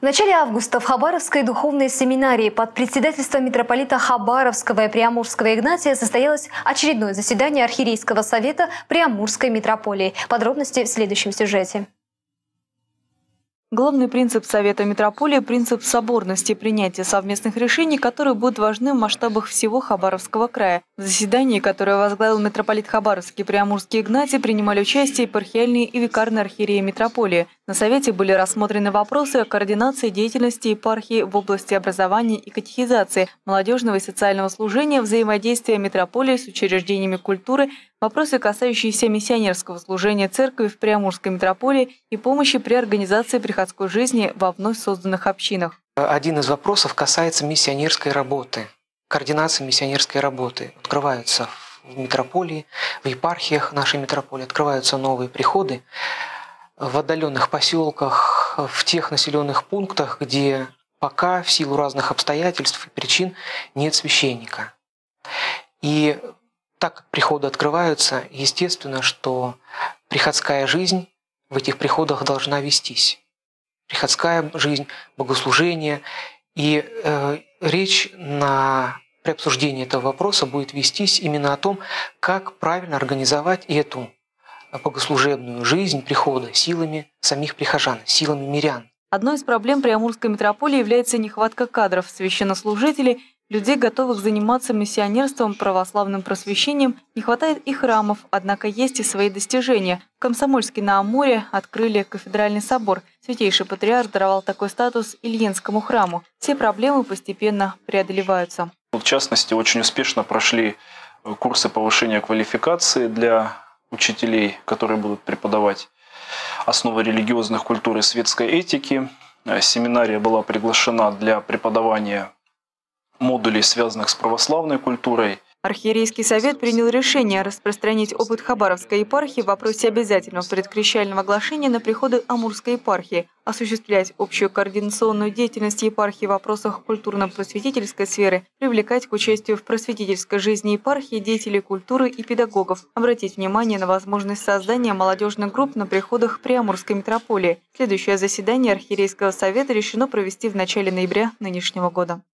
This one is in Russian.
В начале августа в Хабаровской духовной семинарии под председательством митрополита Хабаровского и Преамурского Игнатия состоялось очередное заседание Архиерейского совета Преамурской митрополии. Подробности в следующем сюжете. Главный принцип Совета митрополии – принцип соборности принятия совместных решений, которые будут важны в масштабах всего Хабаровского края. В заседании, которое возглавил митрополит Хабаровский и Преамурский Игнатий, принимали участие епархиальные и викарные архиереи митрополии. На Совете были рассмотрены вопросы о координации деятельности епархии в области образования и катехизации, молодежного и социального служения, взаимодействия митрополии с учреждениями культуры, вопросы, касающиеся миссионерского служения церкви в Преамурской митрополии и помощи при организации приходской жизни во вновь созданных общинах. Один из вопросов касается миссионерской работы, координации миссионерской работы. Открываются в митрополии, в епархиях нашей митрополии, открываются новые приходы в отдаленных поселках, в тех населенных пунктах, где пока в силу разных обстоятельств и причин нет священника. И так как приходы открываются, естественно, что приходская жизнь в этих приходах должна вестись. Приходская жизнь, богослужение. И речь при обсуждении этого вопроса будет вестись именно о том, как правильно организовать эту богослужебную жизнь прихода силами самих прихожан, силами мирян. Одной из проблем Преамурской митрополии является нехватка кадров, священнослужителей, людей, готовых заниматься миссионерством, православным просвещением. Не хватает и храмов, однако есть и свои достижения. В Комсомольске-на-Амуре открыли кафедральный собор. Святейший патриарх даровал такой статус Ильинскому храму. Все проблемы постепенно преодолеваются. В частности, очень успешно прошли курсы повышения квалификации для учителей, которые будут преподавать основы религиозных культур и светской этики. Семинария была приглашена для преподавания модулей, связанных с православной культурой. Архиерейский совет принял решение распространить опыт Хабаровской епархии в вопросе обязательного предкрещального оглашения на приходы Амурской епархии, осуществлять общую координационную деятельность епархии в вопросах культурно-просветительской сферы, привлекать к участию в просветительской жизни епархии деятелей культуры и педагогов, обратить внимание на возможность создания молодежных групп на приходах Преамурской митрополии. Следующее заседание Архиерейского совета решено провести в начале ноября нынешнего года.